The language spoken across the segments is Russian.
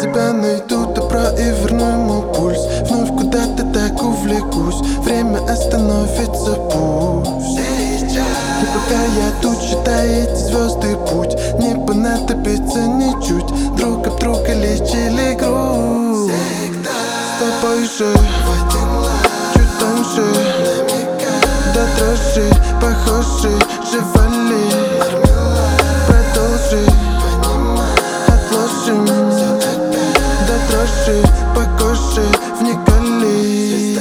тебя найду добро и верну ему пульс. Вновь куда-то так увлекусь, время остановится пусть. И пока я тут, считай эти звезды путь, не понадобится ничуть, друг об друга лечили грусть. С тобой же чуть тоньше, до дрожи похожи, живали. Продолжи, отложим, до дрожи по коже вникали.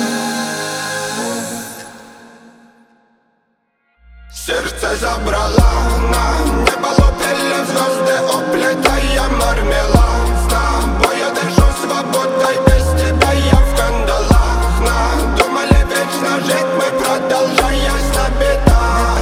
Сердце забрала на небо, лопели звезды, уплетая мармелад. С тобой я дышу свободой, без тебя я в кандалах. Надумали вечно жить мы, продолжаясь на бедах.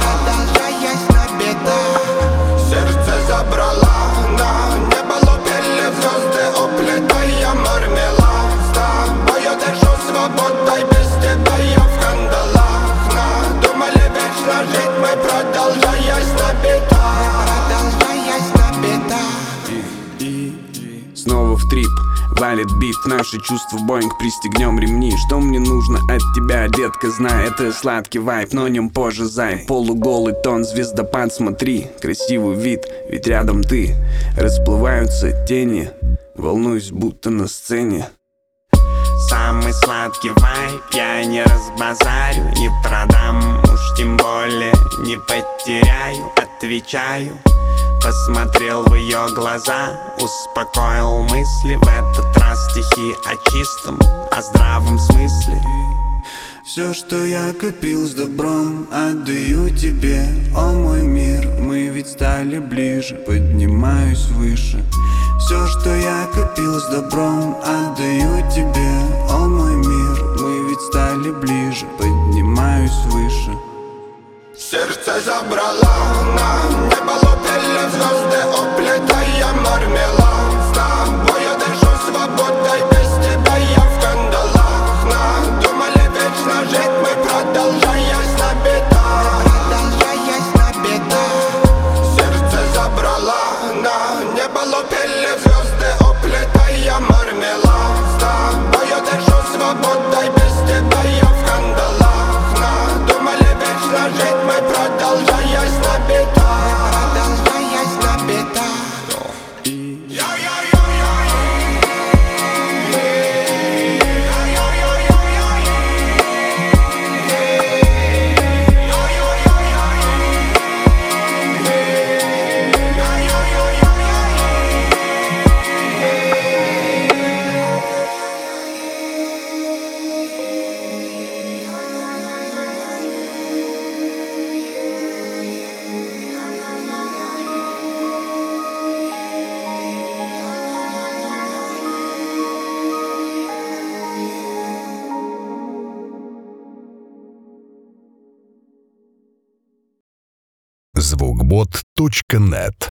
Сердце забрала на небо, лопели звезды, уплетая мармелад. С тобой я дышу свободой, без тебя я в кандалах. Надумали вечно жить мы, продолжаясь на бедах. Снова в трип, валит бит, наши чувства Боинг, пристегнем ремни. Что мне нужно от тебя, детка, знай, это сладкий вайб, но нем позже зай. Полуголый тон, звездопад, смотри, красивый вид, ведь рядом ты. Расплываются тени, волнуюсь, будто на сцене. Самый сладкий вайб я не разбазарю, не продам, уж тем более не потеряю. Отвечаю, посмотрел в ее глаза, успокоил мысли. В этот раз стихи о чистом, о здравом смысле. Все, что я копил с добром, отдаю тебе, о мой мир. Мы ведь стали ближе, поднимаюсь выше. Все, что я копил с добром, отдаю тебе, о мой мир. Мы ведь стали ближе, поднимаюсь выше. Сердце забрала на небо, лопели звезды, уплетая мармелад. С тобой я дышу свободой, без тебя я в кандалах. Надумали вечно жить мы, продолжаясь на бедах. Сердце забрала на небо, лопели звезды, уплетая мармелад. С тобой я дышу свободой, без тебя я в кандалах. Надумали вечно жить мы, продолжаясь на бедах. Звукбот.нет